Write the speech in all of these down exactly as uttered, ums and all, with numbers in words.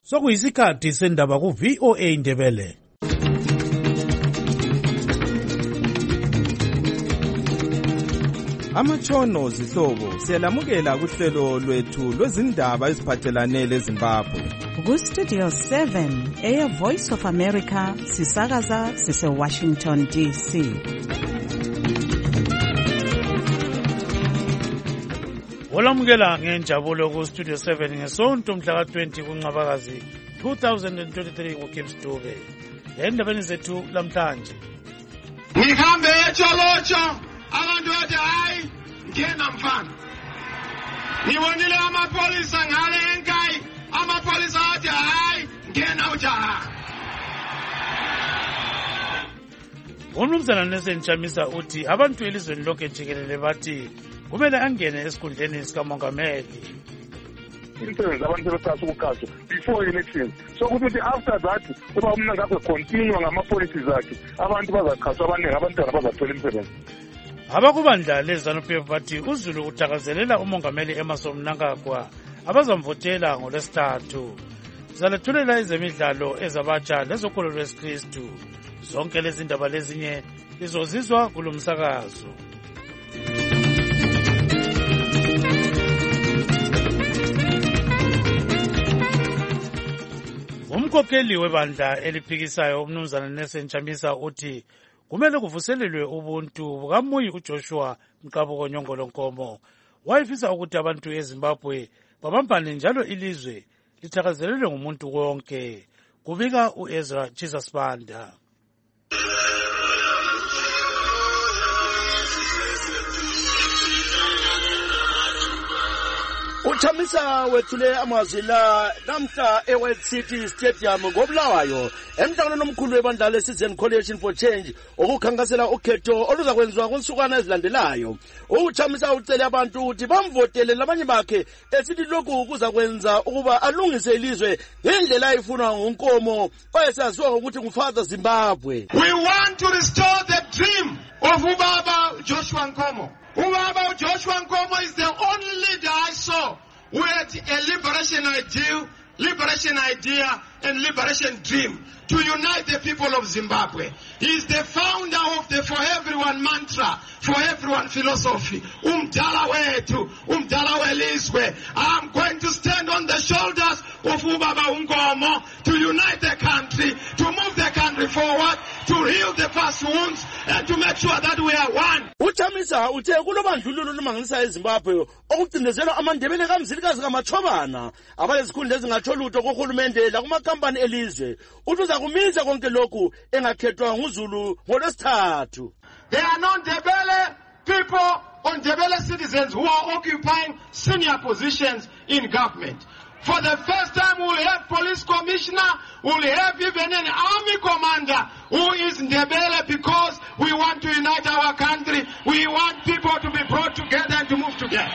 Sokuyisikhathi sendaba ku V O A Ndebele. Amatshono zihlobo siyalamukela kuhlelo lwethu lwezindaba eziphathelane leZimbabwe. Ku Studio seven eya Voice of America sisakaza sise Washington D C. Olamukela ngenjabulo ku Studio seven ngesonto mhla ka twenty kuNcwabakazi twenty twenty-three ku Kipstube. Endabeni zethu lamhlanje. Ngihambe echolocho abantu bathi hayi ngena mfana. Ngibonile amapolisa ngale enkayi amapolisa athi hayi ngena ujaha. Umnumzana Nelson Chamisa uthi abantu elizweni lonke jikelele bathi kumele angene esikhundleni sikamongameli. Imsebenzi abantu sebesasa ukukaso before elections. So ukuthi after that kuba umna ngakho continue ngama-policies akhe abantu bazakhaswa abaningi abantwana bazathola imsebenzi. Abakubandla leZANU P F bathi uZulu uthakazelela umongameli Emmerson Mnangagwa abazamvotela ngolwesithathu. Zalethulela ezemidlalo ezabatsha lezokholo lwesikristu. Zonke lezi ndaba lezinye izozizwa kulomsakazo. Umkhokheli webandla eliphikisayo umnumzana Nelson Chamisa uthi kumele kuvuselelwe ubuntu bukaMuyi uJoshua Mqabuko Nyongolo Nkomo. Wayefisa ukuthi abantu eZimbabwe babambane njalo ilizwe lithakazelelwe ngumuntu wonke. Kubika uEzra Jesus Banda. Uchamisa wethule amazwi la namhla eWorld City Stadium ngoBulawayo emhlanganweni omkhulu webandla leCitizen Coalition for Change okukhankasela ukhetho oluzakwenziwa kunsukwana ezilandelayo. Uchamisa ucele abantu ukuthi bamvotele labanye bakhe esithi lokhu kuzakwenza ukuba alungise ilizwe ngendlela ayifunwa nguNkomo oyesaziwa ngokuthi nguFather Zimbabwe. We want to restore the dream of Ubaba Joshua Nkomo. Ubaba Joshua Nkomo is the only leader I saw who had a liberation ideal, liberation idea, and liberation dream to unite the people of Zimbabwe. He is the founder of the For Everyone mantra, For Everyone philosophy. Umdala wetu, umdala welizwe. I'm going to stand on the shoulders of Ubaba Nkomo to unite the country, to move the country forward, to heal the past wounds, and to make sure that we are one. Uchamisa uthe kulobandlululo lumangisa eZimbabwe okucindezelwa amandebele kamzilikazi kaMachobana abalezikhundla ezingathola utho kohulumende lakumakhampani elizwe. Uthi uzakumiza konke lokhu engakhethwa nguZulu ngolwesithathu. There are non-Ndebele people or Ndebele citizens who are occupying senior positions in government. For the first time, we'll have police commissioner, we'll have even an army commander who is Ndebele because we want to unite our country. We want people to be brought together and to move together.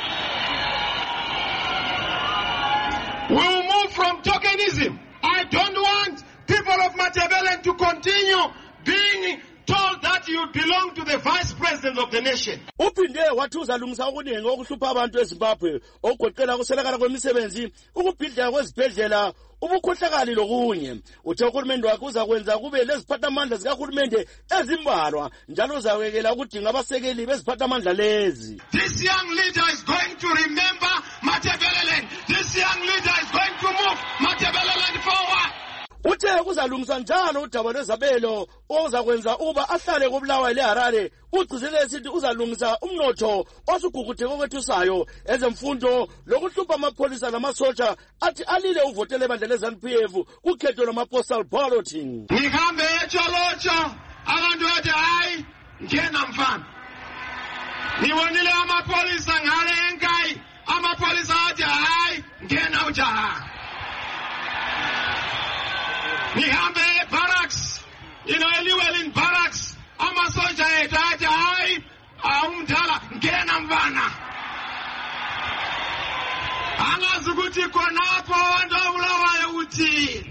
We'll move from tokenism. I don't want people of Matabele to continue being told that you belong to the vice president of the nation. Uphinde wathi uzalungisa okuningi okuhlupha abantu eZimbabwe okugoqela kuselakala kwemisebenzi, ukubhidla kwezibhedlela, ubukhohlakali lokunye. Uthe uhulumende wakhe uzakwenza kube leziphathamandla zikahulumende ezimbalwa njalo uzawekela ukudinga abasekeli beziphathamandla lezi. This young leader is going to remember Matabeleland. This young leader is going to move Matabeleland forward. Uthe kuzalungisa njalo udaba lwezabelo ozakwenza uba ahlale koBulawayo leHarare. Ugcizele esithi uzalungisa umnotho osugugudeke okwethusayo ezemfundo lokuhlupha amapholisa namasotsha athi alile uvotele ebandla leZANU P F kukhetho lama-postal balloting. Ngihambe echolocho abantu bathi hayi ngena mfana. Ngibonile amapolisa ngale enkayi amapolisa athi hayi ngena ujaha. Nihambe barracks, you know, anywhere in barracks, amasoja etaja hai, umdala ngena mvana. Angazukuthi konapo abantu abulawayo uthini.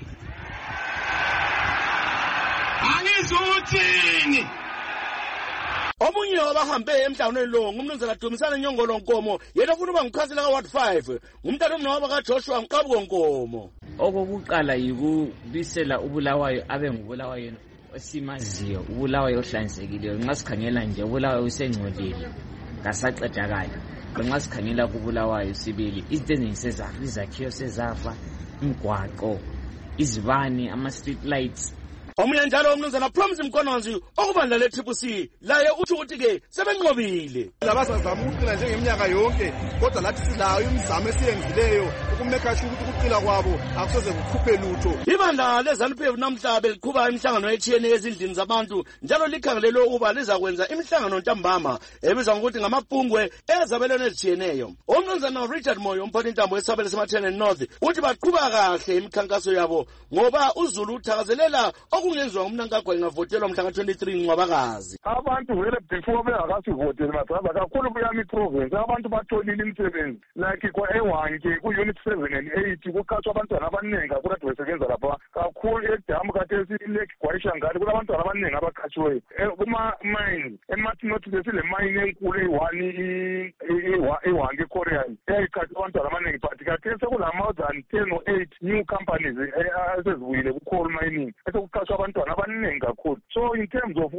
Angizuthini. Omunye wabahambe emhlanganweni lo ngumnumzana Dumisani Nyongolo Nkomo, yena ufuna ukuba ngukhansela ka Ward five, ngumntana omnawaba kaJoshua Mqabuko Nkomo. Okokuqala yikubisela uBulawayo abe ngubulawayo osimaziyo, uBulawayo ohlanzekileyo. Nxa sikhangela nje uBulawayo usengcolile ngasaqedakala. Nxa sikhangela kuBulawayo sibili izinto ezisezafa, izakhiwo sezafa, imigwaqo, izibani, ama street lights. Omunye njalo umnumzana Promise Mkhononzi okubandla le-Triple C laye uthi ukuthi-ke sebenqobile. Labasazama ukuqila njengeminyaka yonke, kodwa lathi silayo imizamo esiyenzileyo ukumeka sure ukuthi ukuqila kwabo akusoze kukhuphe lutho. Ibandla le-ZANU-P F namhla beliqhuba imihlangano etshiyeneyo ezindlini zabantu, njalo likhangelelwe ukuba lizakwenza imihlangano ntambama ebizwa ngokuthi ngamapungwe ezabelweni ezitshiyeneyo. Umnumzana Richard Moyo, umphathintambo wesabelo seMathenen North, uthi baqhuba kahle imikhankaso yabo ngoba uZulu uthakazelela kungenziwa umnankagwa ingavotelwa mhla ka-twenty-three Ncwabakazi. Abantu vele before bengakasivoteli mabrother kakhulu kuyami province abantu batholile imisebenzi like kwa-ewanke ku-unit seven and eight kuqatshwa abantwana abaningi kakhulu ade besebenza lapha kakhulu edamu kathesi ilake gwayishangani kulabantwana abaningi abaqatshiweyo kuma-mines ematinothi besile mine enkulu eyi-one ewanke ekorean eyayiqatshwa abantwana abaningi but kathesi sekula-more than ten or eight new companies esezibuyile ku-coal mining esekuqatshwa abantwana abaningi kakhulu. So in terms of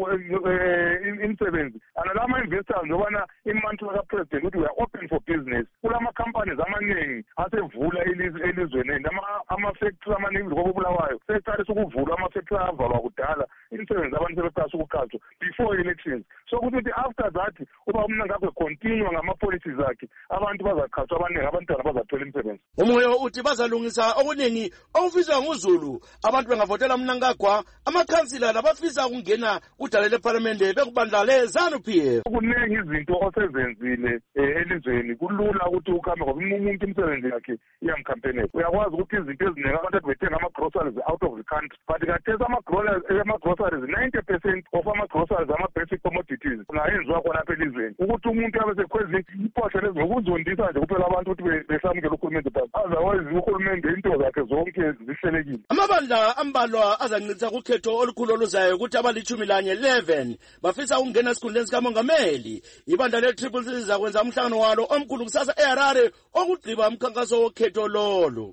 imisebenzi analama investors njobana imantla ka-president ukuthi we are open for business kulama companies amaningi asevula elizweni ama-factory amaningi ngoba Bulawayo seqalisa ukuvula ama-factory avalwa kudala imisebenzi abantu sebeqalisa ukuqatshwa before elections. So ukuthi after that uba umnankagwe continue ngama-policies akhe abantu bazaqatshwa abaningi abantwana bazathola imisebenzi. Umoyo uthi bazalungisa okuningi okufiswa nguZulu abantu bengavotela umnankagwa amakhansila labafisa ukungena kudala leParliament bekubandla le-ZANU-P F. Kuningi izinto osezenzile elizweni kulula ukuthi ukhambe ngoba umuntu imisebenzi yakhe iyamkhampenela. Uyakwazi ukuthi izinto eziningi abantu bethenga ama-groceries out of the country but kathesi ama-groceries ninety percent of ama-groceries ama-basic commodities kungayenziwa khona apha elizweni ukuthi umuntu abe sekhweza iposha lezi ngokuzondisa nje kuphela abantu ukuthi behlamukele urhulumente but otherwise urhulumente into zakhe zonke zihlelekile. Amabandla ambalwa azancitha kukhetho olukhulu oluzayo ukuthi abalichumi lanye eleven bafisa ukungena esikhundleni sikamongameli. Ibandla le-Triple C lizakwenza umhlangano walo omkhulu kusasa eHarare okugqiba umkhankaso wokhetho lolo.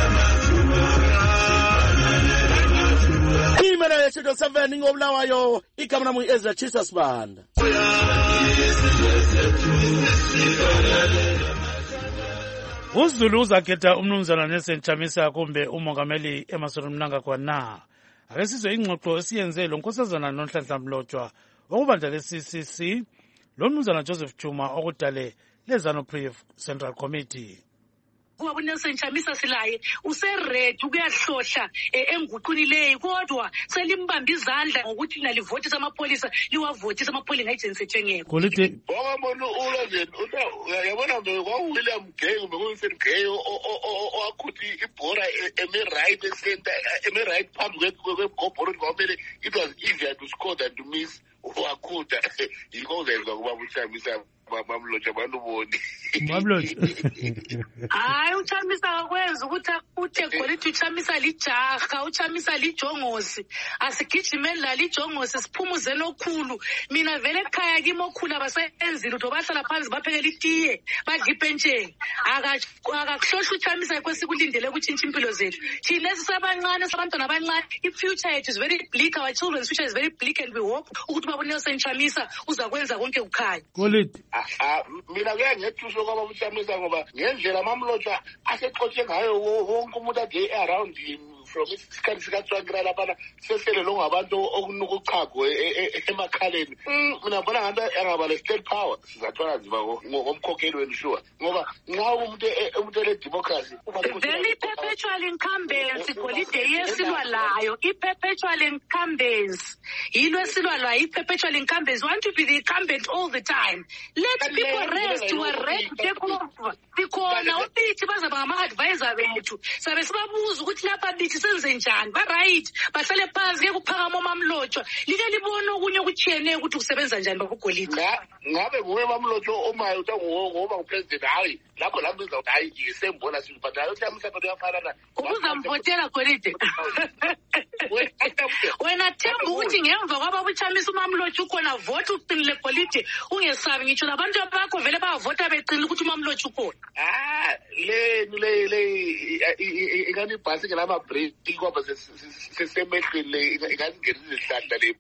Imela yeShito seven ngoBulawayo igama lami Ezra Chisa Sibanda. uZulu uzakhetha umnumzana Nelson Chamisa kumbe umongameli Emmerson Mnangagwa na. Ake sizwe ingxoxo esiyenze lo nkosazana noNhlanhla Mlotshwa okubandla le-C C C lo mnumzana Joseph Chuma okudale le-ZANU-P F Central Committee. Kuba uNelson Chamisa silaye useredi ukuyahlohla enguqunileyo kodwa selimbamba izandla ngokuthi nalivotisa amapholisa liwavotisa amapholisa ngayijense tshengeko. Kulite wabona uLozen uyabona kwaWilliam Gay ngokuyifen Gay owakuthi ibhora eme-right center eme-right phambi kwegobhoro kwamele it was easier to score than to miss. Wakhuda yiko uzenza kuba uChamisa babamlotsha banuboni bablotsha hayi uChamisa akwenza ukuthi akuthe golithi uChamisa lijaha uChamisa lijongosi asigijimeni la lijongosi siphumuze lokhulu mina vele ekhaya kimi okhulu abasenzile utho bahlala phansi baphekela itiye badla ipentsheni akakuhlohla uChamisa kwesikulindele ukutshintsha impilo zethu thina esisabancane sabantwana abancane i-future yethu is very bleak, our children's future is very bleak and we hope ukuthi uNelson Chamisa uzakwenza konke kukhanya. Koliti mina kuyangethuswa kwaba uChamisa ngoba ngendlela amamlotshwa asexotshe ngayo wonke umuntu ade around him from isikhathi sikaTswangira lapha sehlele lo ngabantu okunuka uchago emakhaleni. Mina ngibona ngathi angaba le state power sizathola nzima ngomkhokheli wenu sure ngoba nxa umuntu umuntu le democracy very perpetual incumbents golide yesilwa layo i-perpetual incumbents yilo esilwa layo i-perpetual incumbents want to be the incumbent all the time. Let people rest who are ready to take over. Sikhona ubithi bazaba ngama-advisor bethu sabe sibabuza ukuthi lapha bithi senze njani ba right bahlale phansi ke kuphakama uMamlotshwa like libone okunye okutshiyeneyo ukuthi kusebenza njani bakugolide ngabe nguwe Mamlotshwa omayo ngoba upresident hayi lapho lapho iza hayi isembona siphatha ukuthi amhlapha uyafana ukuzamvotela golide wena themba ukuthi ngemva kwaba buchamisa uMamlotshwa ukhona vote uqinile golide ungesabi ngitsho labantu bakho vele bavota beqinile ukuthi uMamlotshwa ukhona ah le le le ikani bhasi ke lama break ngoba sesemehlile ikazingena izihlahla le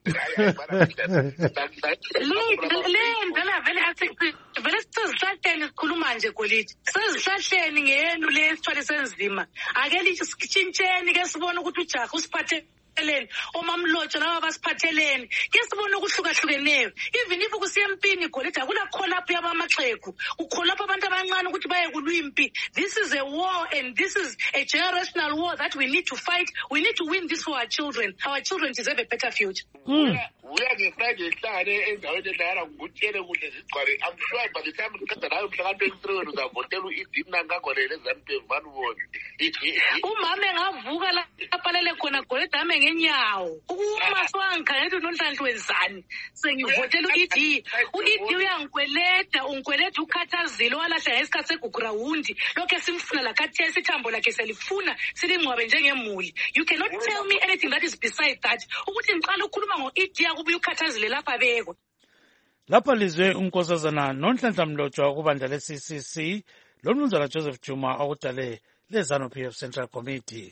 le ndlela vele athi vele sizihlahleni sikhuluma nje golide sizihlahleni ngeyenu le sithwale senzima ake lichintsheni ke sibone ukuthi ujaha usiphathe eleni oMamlotshwa laba basiphatheleni ke sibone ukuhlukahlukeneyo even if kusiyempini golide akula collapse yabamaxhegu ukholapha abantu abancane ukuthi baye kulwimpi. This is a war and this is a generational war that we need to fight. We need to win this for our children. Our children deserve a better future. Mm. We are Friday ehlane endaweni edala ngutshele kuhle zigcwale. I'm sure by the time ukhatha nayo mhla twenty-three uzavotela uIdini nangangolele eZANU-P F banubona. Umama engavuka lapha lele khona golide ame ngenyawo uma swangikhangela uNonhlanhla wenzani sengivotela uIdini uIdini uyangikweleda ungikweleda ukhathazile walahla ngesikhathi segugurawundi lokho simfuna la khathesi sithambo lakhe selifuna silingcwabe njengemuli. You cannot tell me anything that is beside that ukuthi ngiqala ukukhuluma ngoIdini akubuye ukhathazile lapha beko lapha lizwe unkosazana Nonhlanhla Mlotshwa kubandla le-C C C lo mnumzana Joseph Juma okudale le-ZANU-P F Central Committee.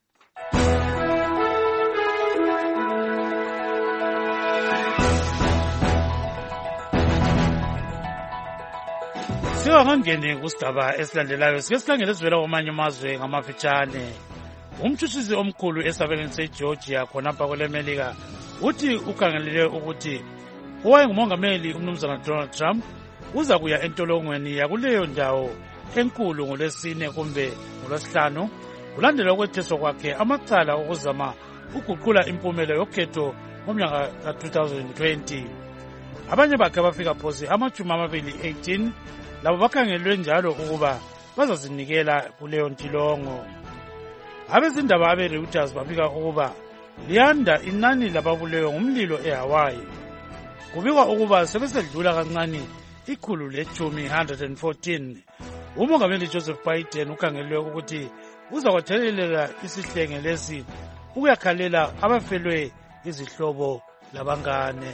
Singakangeni kusigaba esilandelayo sike sikhangele esivela kwamanye amazwe ngamafitshane. Umtshutshisi omkhulu esabelweni seGeorgia khonapha kwelemelika uthi ukhangelele ukuthi owayengumongameli umnumzana Donald Trump uza kuya entolongweni yakuleyo ndawo enkulu ngolwesine kumbe ngolwesihlanu kulandela ukwetheswa kwakhe amacala okuzama ukuguqula impumela yokhetho ngomnyaka ka twenty twenty. Abanye bakhe bafika phosi amajumi amabili eighteen labo bakhangelwe njalo ukuba bazazinikela kuleyo ntilongo. Abezindaba abe-Reuters bafika ukuba liyanda inani lababulewe ngumlilo eHawaii. Kubikwa ukuba sebesedlula kancane ikhulu lechumi one hundred fourteen. Umongameli Joseph Biden ukhangelwe ukuthi uzakwethelelela isihlenge lesi ukuyakhalela abafelwe izihlobo labangane.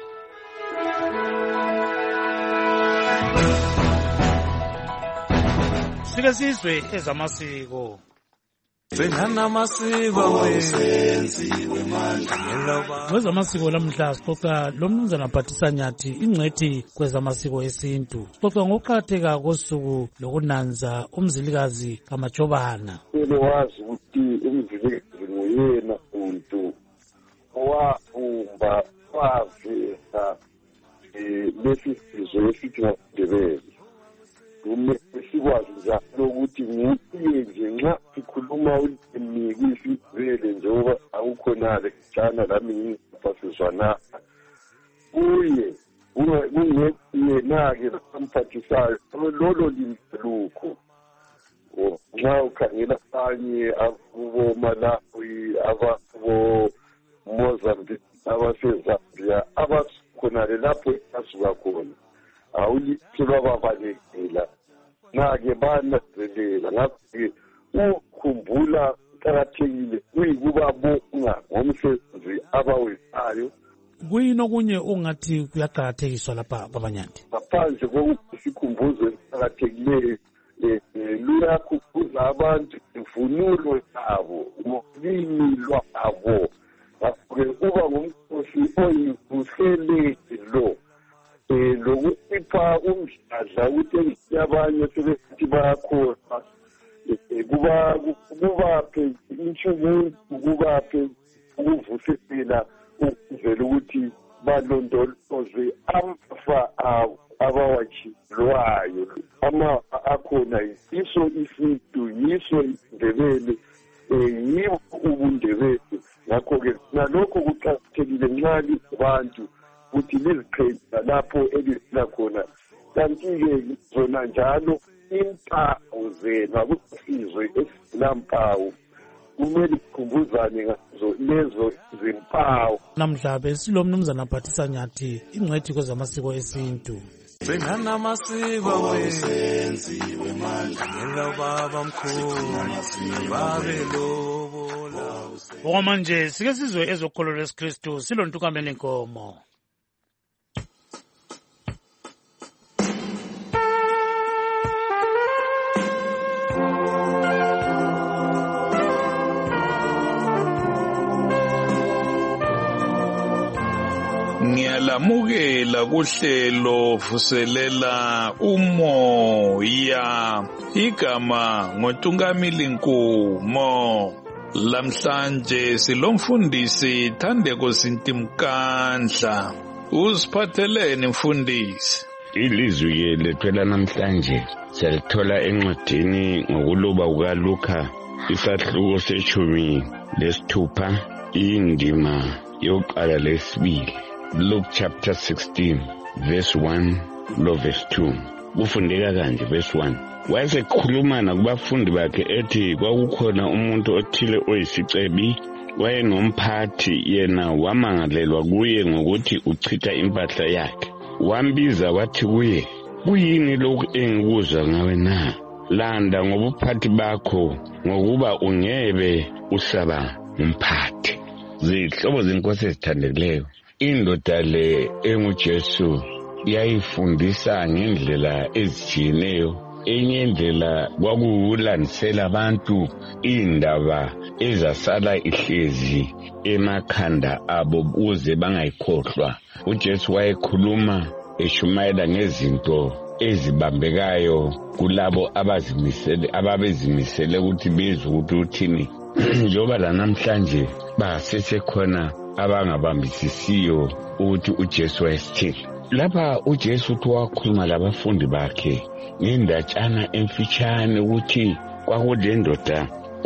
Sike sizwe ezamasiko. Kwezamasiko lamhla sixoxa lo mnumzana Phathisa Nyathi ingcwethi kwezamasiko esintu. Sixoxa ngokuqakatheka kosuku lokunanza umzilikazi kaMajobana. Wazi ukuthi umzilikazi nguyena umuntu owahamba waveza lesi sizwe esithi ngaNdebele. Kumele sikwazi njalo ukuthi ngikuye nje nxa sikhuluma ulimi kwisizwele njengoba akukhonale jana lami ngingapasizwana uye kungeyena-ke lamphathisayo lolo limi lukho nxa ukhangela abanye aboMalawi ababo-Mozambique abasezambia abakhonale lapho asuka khona awulithelwa babalekela nake bananzelela ngakho-ke ukukhumbula kuqakathekile kuyikuba bonga ngomsebenzi abawenzayo. Kuyini okunye ungathi kuyaqakathekiswa lapha kwaBanyati? Ngaphandle kokuthi sikhumbuzo esiqakathekileyo luyakhumbuza abantu imvunulo yabo ngolimi lwabo ngakho-ke uba ngumkhosi oyimvuseleli lo um lokusipha umdladla ukuthi abanye sebesithi bayakhohlwa kubaphe intshukuntu kubaphe ukuvuselela ukwenzela ukuthi balondoloze amafa abawatshilwayo amafa akhona yiso isintu yiso iNdebele um yibo ubuNdebele. Ngakho-ke nalokho kuqakathekile nxa libantu ukuthi liziqhelisa lapho elifika khona. Kanti-ke zona njalo impawu zena kusizwe esilampawu kumele sikhumbuzane ngazo lezo zimpawu. Namhla besilo mnumzana Phathisa Nyathi, ingcwethi kwezamasiko esintu. Bengana masiko wenziwe manje ngelo baba mkhulu babe lobola. Okwamanje sike sizwe ezokholo lesiKristu silontukamela inkomo. Ngiyalamukela kuhlelo vuselela umoya igama ngoNtungamili Nkomo. Lamhlanje silomfundisi Thandeko Sintimkandla. Usiphatheleni mfundisi? Ilizwi lethu namhlanje siyalithola encwadini ngokuluba kukaLuka isahluko seshumi lesithupha indima yokuqala lesibili. Luke chapter sixteen verse one lo verse two. Kufundeka kanje verse one. Wayesekhulumana kubafundi bakhe ethi kwakukhona umuntu othile oyisicebi wayenomphathi yena wamangalelwa kuye ngokuthi uchitha impahla yakhe. Wambiza wathi kuye, kuyini lokhu engikuzwa ngawe na? Landa ngobuphathi bakho ngokuba ungebe usaba umphathi. Zihlobo zenkosi ezithandekileyo, indoda le enguJesu yayifundisa ngendlela ezitshiyeneyo. Enye indlela kwakuwulandisela abantu indaba ezasala ihlezi emakhanda abo uze bangayikhohlwa. uJesu wayekhuluma eshumayela ngezinto ezibambekayo kulabo abazimisele ababezimisele ukuthi bezwe ukuthi uthini. Njoba la namhlanje basesekhona abangabambisisiyo ukuthi uJesu wayesithini. Lapha uJesu uthi wakhuluma labafundi bakhe ngendatshana emfitshane ukuthi kwakulendoda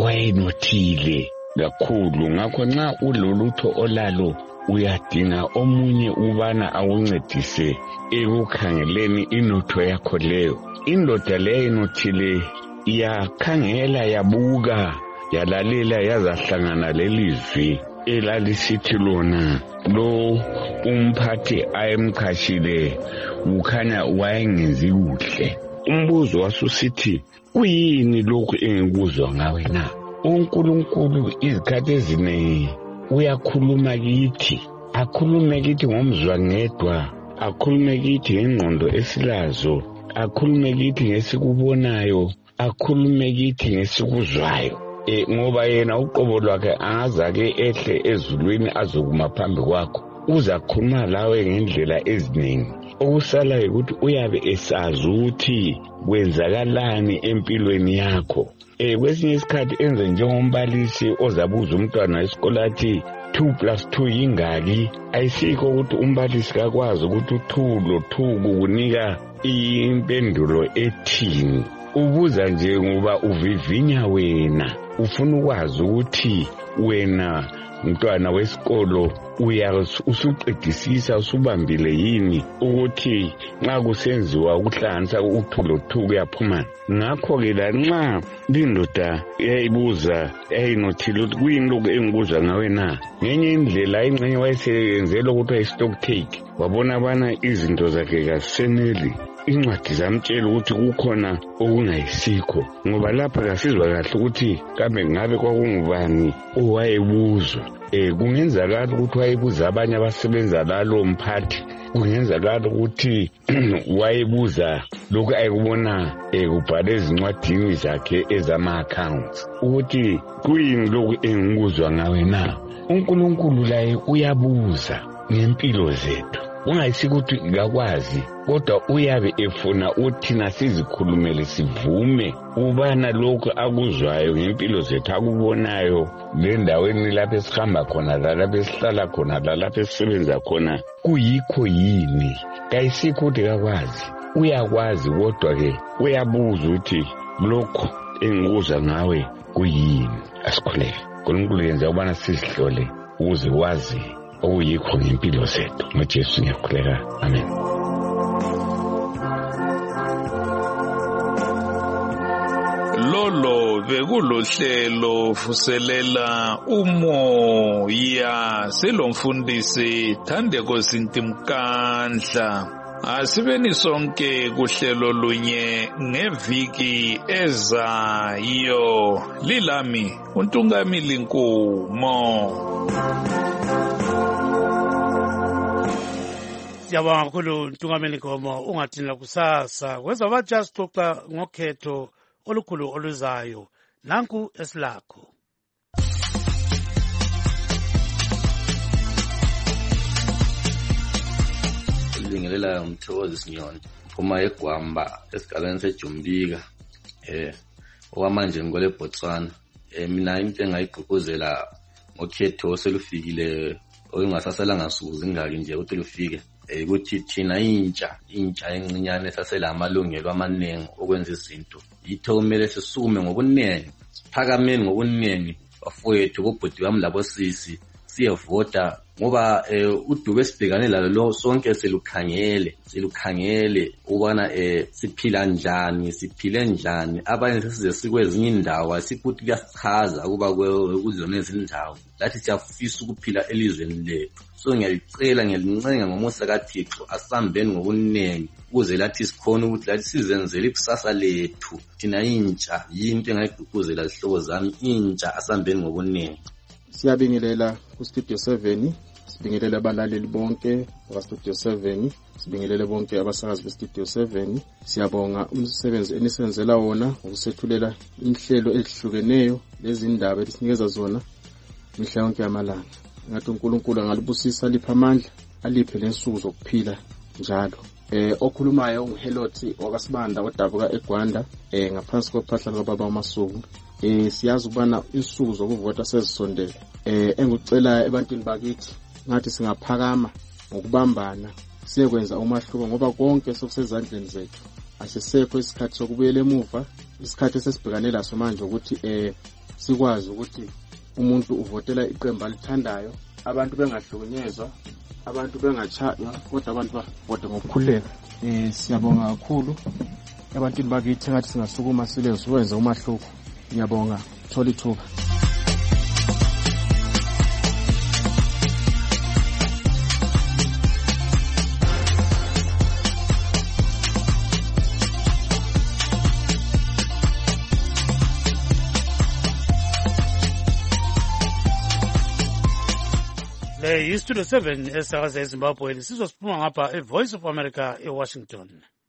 wayenothile kakhulu. Ngakho nxa ulolutho olalo uyadinga omunye ubana akuncedise ekukhangeleni inotho yakho leyo. Indoda leyo inothile yakhangela yabuka yalalela yazahlangana lelizwi elalisithi lona lo umphathi ayemkhashile ukhanya wayengenzi kuhle. Umbuzo wasusithi, kuyini lokhu engikuzwa ngawe na? uNkulunkulu izikhathi eziningi uyakhuluma kithi, akhulume kithi ngomzwa ngedwa, akhulume kithi ngengqondo esilazo, akhulume kithi ngesikubonayo, akhulume kithi ngesikuzwayo. E, ngoba yena uqobo lwakhe angazake ehle ezulwini azokuma phambi kwakho, uzakhuluma lawe ngendlela eziningi. Okusala ukuthi uyabe esazi ukuthi kwenzakalani empilweni yakho. Eh kwesinye isikhathi enze njengombalisi ozabuza umntwana wesikole athi two plus two yingaki. Ayisikho ukuthi umbalisi kakwazi ukuthi two lo two kukunika impendulo ethini. Ubuza nje ngoba uvivinya wena, ufuna ukwazi ukuthi wena mntwana wesikolo usuqedisisa usubambile yini ukuthi nxa kusenziwa ukuhlanganisa uthulo two kuyaphuma. Ngakho ke la nxa lindoda yayibuza yayinothile ukuthi kuyini lokhu engikuzwa ngawe na, ngenye indlela ingxenye wayesenzela ukuthi ayistock take, wabona bana izinto zakhe kaseneli. Incwadi zamtshela ukuthi kukhona okungayisikho, ngoba lapha kasizwa kahle ukuthi kambe ngabe kwakungubani owayebuzwa. Eh kungenzakala ukuthi wayebuza abanye abasebenza lalo mphathi, kungenzakala ukuthi wayebuza lokhu ayekubona ekubhala ezincwadini zakhe ezama accounts ukuthi kuyini lokhu engikuzwa ngawe na. uNkulunkulu laye uyabuza ngempilo zethu, ungayisikuthi ngakwazi, kodwa uyabe efuna uthina sizikhulumele sivume ubana lokhu akuzwayo ngempilo zethu akubonayo lendaweni lapho esihamba khona, lapho esihlala khona, lapho esisebenza khona, kuyikho yini. Kayisikho ukuthi kakwazi, uyakwazi kodwa ke uyabuza ukuthi lokhu engikuzwa ngawe kuyini. Asikhuleke. uNkulunkulu yenza ubana sizihlole ukuze wazi okuyikho ngempilo zethu. ngoJesu ngiyakhuleka. Amen. lolo bekulohlelo vuselela umoya selomfundisi Thandeko Sintimkandla. Asibeni sonke kuhlelo lunye ngeviki ezayo. Lilami uNtungamili Nkumo. Siyabonga kakhulu Ntungamili Nkumo. Ungathini kusasa kwenza bajust xoxa ngokhetho olukhulu oluzayo. Nanku esilakho. Ngibingelela umthokozi Sinyondo phuma eGwamba esigabeni seJumbika eh okwamanje ngole Botswana. Eh mina into engayigqugquzela ngokhetho selufikile okungasasela ngasuku zingaki nje ukuthi lufike eh ukuthi thina intsha intsha encinyane sasela amalungelo amanengi okwenza izinto yitho kumele sisukume ngobuningi phakameni ngobuningi bafowethu kubhudi wami labo sisi siyevota ngoba eh udubo esibhekane lalo lo sonke selukhangele selukhangele ubana eh siphila njani siphile njani abanye sesize sikwezinye indawo sikuthi kuyasichaza kuba kuzona izindawo lathi siyafisa ukuphila elizweni lethu so ngiyacela ngiyalincenga ngomusa kaThixo asambeni ngobuningi ukuze lathi sikhona ukuthi lathi sizenzele ikusasa lethu thina intsha yinto engayigqugquzela zihlobo zami intsha asambeni ngobuningi. Siyabingelela ku Studio seven, sibingelela abalaleli bonke ba Studio seven, sibingelela bonke abasakazi be Studio seven. Siyabonga umsebenzi enisenzela wona ukusethulela inhlelo ezihlukeneyo lezi indaba esinikeza zona mihla yonke yamalanga. Ngathi uNkulunkulu angalibusisa lipha amandla aliphe lensuku zokuphila njalo. Eh okhulumayo uHelothi wakasibanda odabuka eGwanda eh ngaphansi kophahla lobaba uMasuku. Eh siyazi ukubana insuku zokuvota sezisondele. Eh engucela ebantwini bakithi ngathi singaphakama ngokubambana siyekwenza umahluko ngoba konke sokusezandleni zethu. Asisekho isikhathi sokubuyela emuva, isikhathi esesibhekane laso manje ukuthi eh sikwazi ukuthi umuntu uvotela iqembu alithandayo, abantu bengahlukunyezwa, abantu bengachaywa, kodwa abantu bavote ngokukhuleka. Eh siyabonga kakhulu ebantwini bakithi ngathi singasukuma sile siwenza umahluko. Ngiyabonga thola ithuba. Le yiStudio seven esakaza eZimbabwe sizosiphuma ngapha eVoice of America eWashington.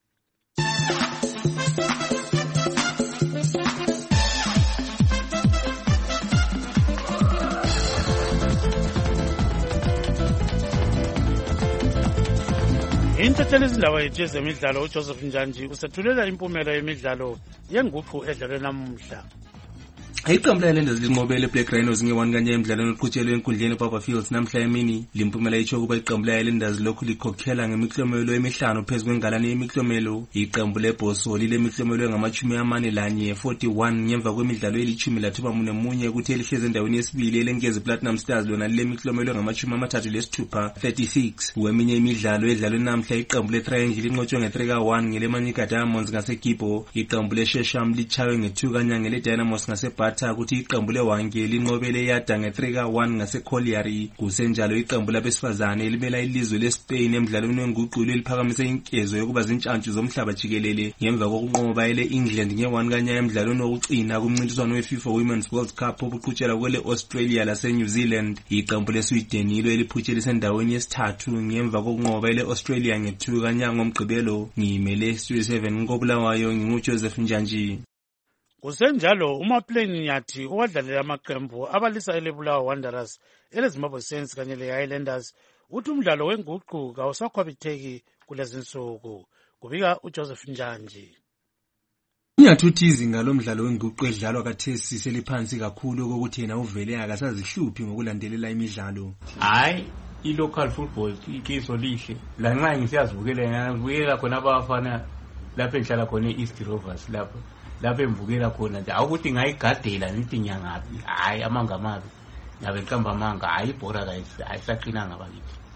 Intatheli izindaba yethu yezemidlalo uJoseph Njanji usethulela impumela yemidlalo yenguqu edlalwe namuhla. Iqembu leLenders linqobele Black Rhinos nge-one kanye emidlalweni oqhutshelwe enkundleni eBaba Fields namhla emini. Limpumela itsho kuba iqembu leLenders lokhu likhokhela ngemiklomelo emihlanu phezu kwengalane yemiklomelo. Iqembu leBosoli lemiklomelo ngamachumi amane lanye forty-one ngemva kwemidlalo elithumi lathuba mune munye kuthi elihleze endaweni yesibili elenkezi Platinum Stars lona lemiklomelo ngamachumi amathathu lesithupha thirty-six. Weminye imidlalo edlalwe namhla iqembu leTriangle linqotshwe nge-three ka one ngeleManyika Diamonds ngaseGibo. Iqembu leShesham lichawe nge-two kanye ngeleDynamos ngaseBhat ukuthi iqembu leWange linqobele yada nge-three ka one ngaseCollieri. Kusenjalo iqembu labesifazane libela ilizwe leSpain emidlalweni wenguqulo eliphakamise inkezo yokuba zintshantshu zomhlaba jikelele ngemva kokunqoba ele-England nge-one kanye emidlalweni wokucina kumncintiswano weFIFA Women's World Cup obuqhutshelwa kwele Australia lase-New Zealand. Iqembu leSweden yilo eliphutshela endaweni yesithathu ngemva kokunqoba ele-Australia nge-two kanye ngomgqibelo. Ngiyimele iStudio seven ngobulawayo nginguJoseph Njanji. Kusenjalo uMaplane Nyathi owadlalela amaqembu abalisa eleBulawa Wanderers eleZimbabwe Saints kanye leHighlanders uthi umdlalo wenguqu kawusakhwabitheki kulezi nsuku. Kubika uJoseph Njanji. Nyathi uthi izinga lomdlalo wenguqu edlalwa kathesi seliphansi kakhulu ukuthi yena uvele akasazihluphi ngokulandelela imidlalo. Hayi i-local football iqiniso lihle lanxa ngisiyazibukela ngibukela khona abafana lapho engihlala khona eEast Rovers lapho lapho emvukela khona nje awukuthi ngayigadela nithi nyangapi hayi amanga amabi ngabe qamba amanga hayi ibhora ayisaqinanga bakithi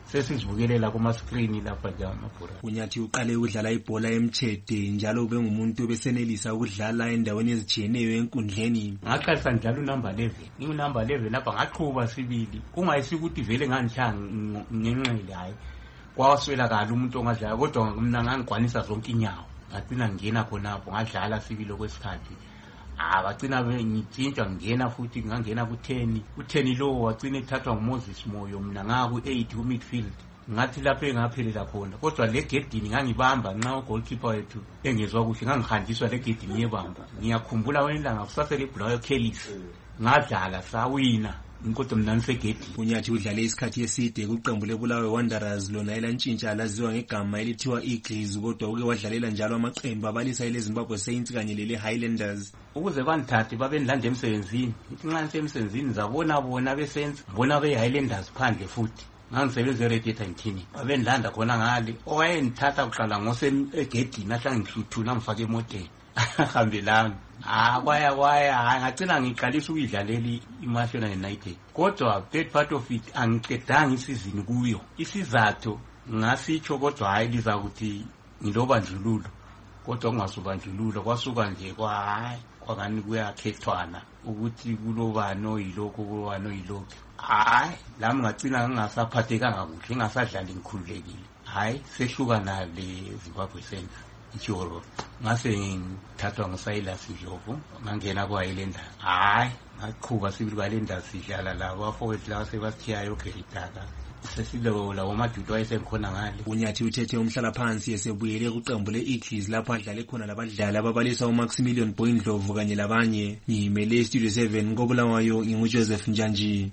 sesizibukelela kuma-screen lapha nje amabhora. Unyathi uqale ukudlala ibhola emtshede njalo ube ngumuntu obesenelisa ukudlala endaweni ezitshiyeneyo enkundleni. Ngaqalisa njalo unumber eleven, ingunumber eleven lapha ngaqhuba sibili, kungayisi ukuthi vele ngangitshanga ngenqele hayi. Kwaswelakala umuntu ongadlala kodwa mina ngangikwanisa zonke inyawo. Ngagcina ngena khonapho ngadlala sibili okwesikhathi. Ah bagcina ngitshintsha ngena futhi ngangena ku-ten. U-ten lo wagcina ethathwa nguMoses Moyo, mina ngaku-eight ku-midfield. Ngathi lapho engaphelela khona. Kodwa le gedini ngangibamba nxa ugoalkeeper wethu engezwa kuhle ngangihanjiswa le gedini ngiyebamba. Ngiyakhumbula wenilanga kusasele Bulawayo Kellis. Ngadlala sawina. Kodwa mina ngisegedi. Unyathi udlale isikhathi eside kuqembu leBulawayo Wanderers lona elantshintsha laziwa ngegama elithiwa Eagles, kodwa uke wadlalela njalo amaqembu abalisa eleZimbabwe Saints kanye lele Highlanders. Ukuze bangithathe babe nilande emsebenzini, nxa ngisemsebenzini zabona bona beSaints, bona beHighlanders phandle futhi. Ngangisebenza eRadiator ngithini babe nilanda khona ngale. Owayengithatha kuqala ngosegedini ahla ngihluthuna ngifake emoteni. Hambelanga. Ah kwaya kwaya ngagcina ngiqalisa ukudlalela iMashona United. Kodwa third part of it angiqedanga isizini kuyo. Isizathu ngasitsho kodwa hayi liza ukuthi ngiloba njululo. Kodwa kungasubandlululo kwasuka nje kwa hayi kwangani kuyakhethwana ukuthi kulobano yiloko kulobano yiloko. Hayi lami ngagcina ngingasaphathekanga kuhle, ngingasadlali ngikhululekile. Hayi sehluka nale Zimbabwe Saints. Ichoro ngase ngithathwa nguSilas Ndlovu ngangena kwaYilenda. Hayi ngaqhuba sibili kwaYilenda sidlala labo afowethu lawa sebasithiyayo Geritaka. Sesilo lawo madudu ayesenkhona ngale. Unyathi uthethe umhlala phansi esebuyele kuqembu leEagles lapho adlale khona labadlali ababalisa uMaximilian Boyindlovu kanye labanye. Ngimele Studio seven koBulawayo nginguJoseph Njanji.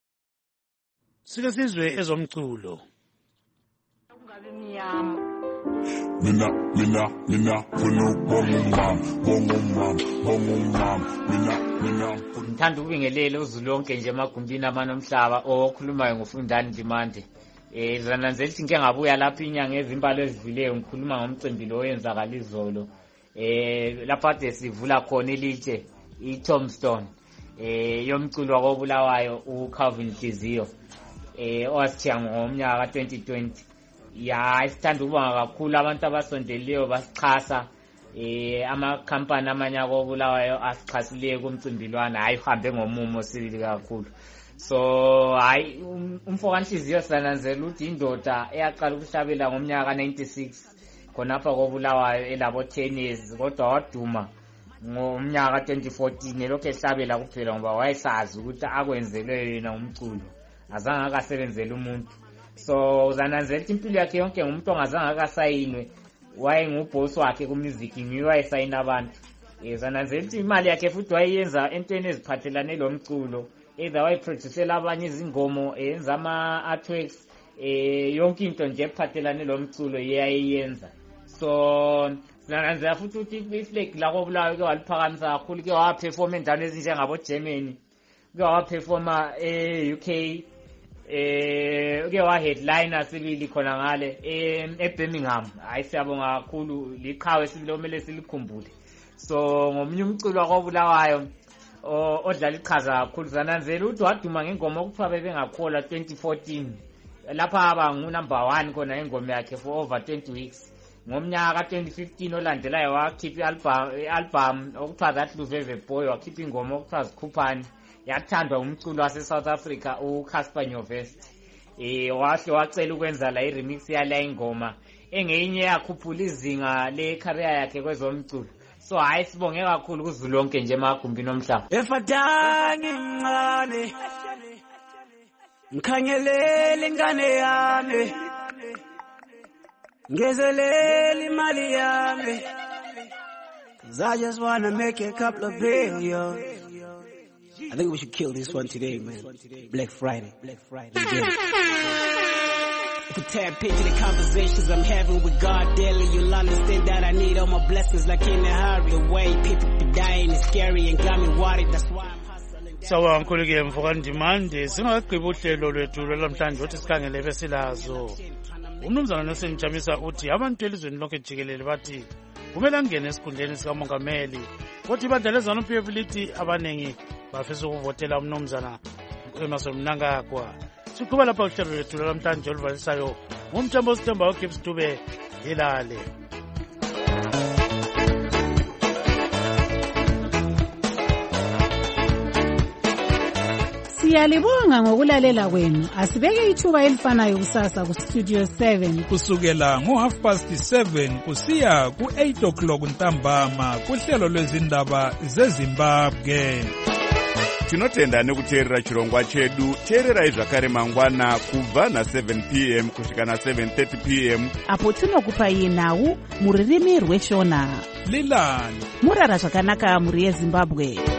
Sike sizwe ezomculo. Ungabe mnyama Mina, mina, mina, funa ukubonga umama, bonga umama, bonga umama, mina, mina. Ngithanda ukubingelela uzulu lonke nje emagumbini amanomhlaba okhulumayo ngufundani Ndimande. Eh zananzela ukuthi ngeke ngabuya lapha inyanga ezimbalo ezivileyo ngikhuluma ngomcimbi lo oyenzakala izolo. Eh lapha de sivula khona ilitshe iTombstone. Eh yomculo wakoBulawayo uCalvin Hliziyo. Eh owasithiya ngomnyaka ka twenty twenty. Ya isithanda ukubonga kakhulu abantu abasondeleyo basichasa eh ama company amanye akoBulawayo asichasileyo kumcimbilwana hayi uhambe ngomumo sibili kakhulu. So hayi umfo kaNhliziyo sananzela ukuthi indoda eyaqala ukuhlabela ngomnyaka ka ninety-six khonapha koBulawayo elabo ten years kodwa waduma ngomnyaka ka twenty fourteen lokho ehlabela kuphela ngoba wayesazi ukuthi akwenzelwe yena umculo azange akasebenzele umuntu. So zananzela impilo yakhe yonke ngumuntu ongazange akasayinwe waye nguboss wakhe ku music ngiyo ayisayina abantu. Eh zananzela imali yakhe futhi wayenza entweni eziphathelane lomculo either wayiproducela abanye izingoma enza ama artworks eh yonke into nje ephathelane lomculo yayiyenza. So zananzela futhi uthi iflag la koBulawayo ke waliphakamisa kakhulu ke waperform endaweni ezinjengabo Germany ke waperforma e-U K eh uke wa headliner sibili khona ngale eBirmingham. Hayi siyabonga kakhulu liqhawe sibili omele silikhumbule. So ngomnye umculo wakoBulawayo odlala ichaza kakhulu zananzela ukuthi waduma ngengoma okuthiwa bebengakhola twenty fourteen lapha aba ngu number one khona ingoma yakhe for over twenty weeks. Ngomnyaka ka twenty fifteen olandelayo wakhipha i-album i-album okuthiwa That Luveve Boy, wakhipha ingoma okuthiwa Zikhuphani yathandwa umculo wase South Africa uCasper Nyovest. Eh wahle wacela ukwenza la i-remix yala ingoma engeyinye yakhuphula izinga le career yakhe kwezomculo. So hayi sibonge kakhulu kuzulu lonke nje emagumbini omhlaba. Efadangi ngane ngikhangelele ingane yami ngezelele imali yami, 'cause I just wanna make a couple of billion. I think we should kill this one today, man. Black Friday. Black Friday. Yeah. If you tap into the conversations I'm having with God daily, you'll understand that I need all my blessings like in a hurry. The way people be dying is scary and got me worried. That's why I'm hustling. Sawa nkulike mfokani Ndimande singaqhiba uhlelo lwethu lwamhlanje uthi sikhangele besilazo. Umnumzana Nelson Chamisa uthi abantu elizweni lonke jikelele bathi kumele angene esikhundleni sikamongameli. Kodwa ibandlelezana uPF lithi abanengi bafisa ukuvotela umnumzana eMason Mnangagwa. siqhuba lapha uhlelo lwethu lwalamhlanje oluvalisayo ngumthambo osithembayo Gibbs Dube ilale. Siyalibonga ngokulalela kwenu. Asibeke ithuba elifanayo kusasa ku Studio seven kusukela ngo half past seven kusiya ku eight o'clock ntambama kuhlelo lwezindaba zeZimbabwe. Tinotenda nekuteerera chirongwa chedu. Teererai zvakare mangwana kubva na seven p m kusvika na seven thirty p m apo tinokupai nhau muririmi rweshona. Lilani murara zvakanaka muri yeZimbabwe.